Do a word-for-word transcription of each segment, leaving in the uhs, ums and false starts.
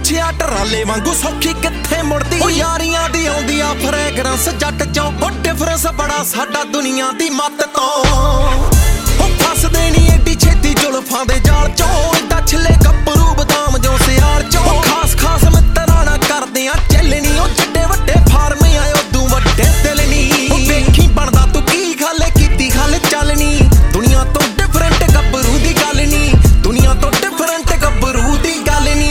ਪੁੱਛਿਆ ਟਰਾਲੇ ਵਾਂਗੂ ਸੌਖੀ ਕਿੱਥੇ ਮੁੜਦੀ। ਉਹ ਯਾਰੀਆਂ ਦੀ ਆਉਂਦੀ ਆ ਫਰੈਗਰੈਂਸ ਜੱਟ ਚੋਂ, ਉਹ ਡਿਫਰੈਂਸ ਬੜਾ ਸਾਡਾ ਦੁਨੀਆ ਦੀ ਮੱਤ ਤੋਂ। ਉਹ ਫਸਦੇ ਨੀ ਏਡੀ ਛੇਤੀ ਜ਼ੁਲਫਾਂ ਦੇ ਜਾਲ ਚੋਂ, ਏਦਾਂ ਛਿੱਲੇ ਗੱਭਰੂ ਬਦਾਮ ਜੋ ਸਿਆਲ ਚੋਂ। ਉਹ ਖਾਸ ਖਾਸ ਮਿੱਤਰਾਂ ਨਾਲ ਕਰਦੇ ਆ ਚੱਲਣੀ, ਉਹ ਜਿੱਡੇ ਵੱਡੇ ਫਾਰਮ ਆਏ ਉਦੋਂ ਵੱਡੇ ਦਿਲ ਨੀ। ਉਹ ਵੇਖੀ ਬਣਦਾ ਤੂੰ ਕੀ ਗੱਲ ਕੀਤੀ ਗੱਲ ਚੱਲਣੀ, ਦੁਨੀਆ ਤੋਂ ਡਿਫਰੈਂਟ ਗੱਭਰੂ ਦੀ ਗੱਲ ਨੀ, ਦੁਨੀਆ ਤੋਂ ਡਿਫਰੈਂਟ ਗੱਭਰੂ ਦੀ ਗੱਲ ਨੀ।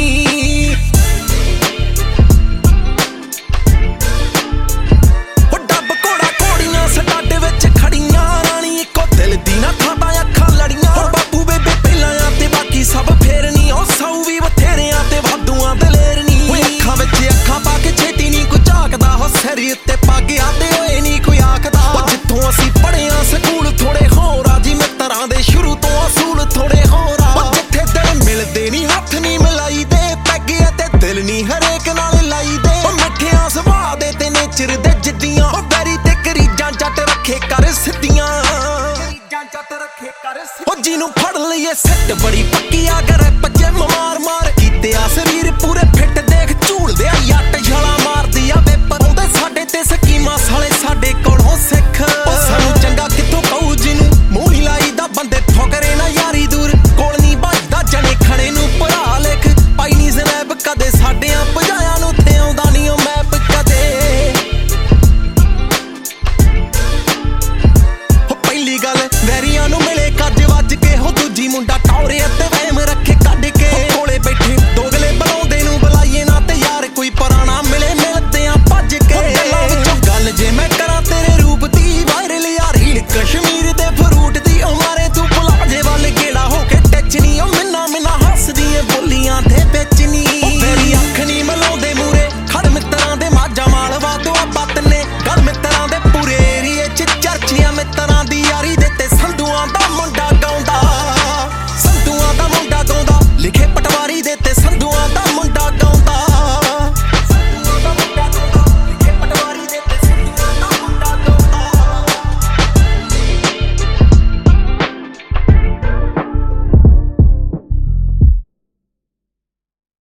ਉਹ ਡੱਬ ਘੋੜਾ ਘੋੜੀਆਂ ਸਟਾਡੇ ਵਿੱਚ ਖੜੀਆਂ, ਰਾਣੀ ਇੱਕੋ ਦਿਲ ਦੀ ਨਾ ਖਾਦਾ ਅੱਖਾਂ ਲੜੀਆਂ। ਉਹ ਬਾਬੂ ਬੇਬੇ ਪਹਿਲਾਂ ਆ ਤੇ ਬਾਕੀ ਸਭ ਫੇਰ ਨੀ, ਉਹ ਸੌ ਵੀ ਬਥੇਰਿਆਂ ਤੇ ਵਾਧੂਆਂ ਦਲੇਰ ਨੀ। ਉਹ ਅੱਖਾਂ ਵਿੱਚ ਅੱਖਾਂ ਪਾ ਕੇ ਛੇਤੀ ਨੀ ਕੋਈ ਝਾਕਦਾ, ਉਹ ਸਿਰ ਉੱਤੇ ਪੱਗ ਆਦੇ ਹੋਏ ਨੀ ਕੋਈ ਆਖਦਾ। ਉਹ ਜਿੱਥੋਂ ਅਸੀਂ ਪੜ੍ਹਿਆ ਸਕੂਲ ਥੋੜੇ ਹੋਰ ਆ ਜੀ, ਮਿੱਤਰਾਂ ਦੇ ਸ਼ੁਰੂ ਤੋਂ ਅਸੂਲ ਥੋੜੇ ਹੋਰ ਆ। ਉਹ ਜਿੱਥੇ ਦਿਲ ਮਿਲਦੇ ਨੀ ਹੱਥ ਨੀ ਮਿਲਾਈ ਦੇ, ਪੈਗੇ ਤੇ ਦਿਲ ਨੀ ਹਰੇਕ ਨਾਲ ਲਾਈ ਦੇ। ਉਹ ਮਿੱਠਿਆਂ ਸੁਭਾਅ ਦੇ ਤੇ ਨੇਚਰ ਦੇ ਜਿੱਦੀਆਂ, ਉਹ ਬੈਰੀ ਤੇ ਕਰੀਜਾਂ ਜੱਟ ਰੱਖੇ ਕਰ ਸਿੱਧੀਆਂ। ਉਹ ਜਿਹਨੂੰ ਫੜ ਲਈਏ ਸਿੱਟ ਬੜੀ ਪੱਕੀ ਆ, ਕਰੇ ਪੱਜੇ ਮਾਰ ਮਾਰ ਕੀਤੇ ਆ ਸਰੀਰ ਪੂਰੇ ਫਿੱਟ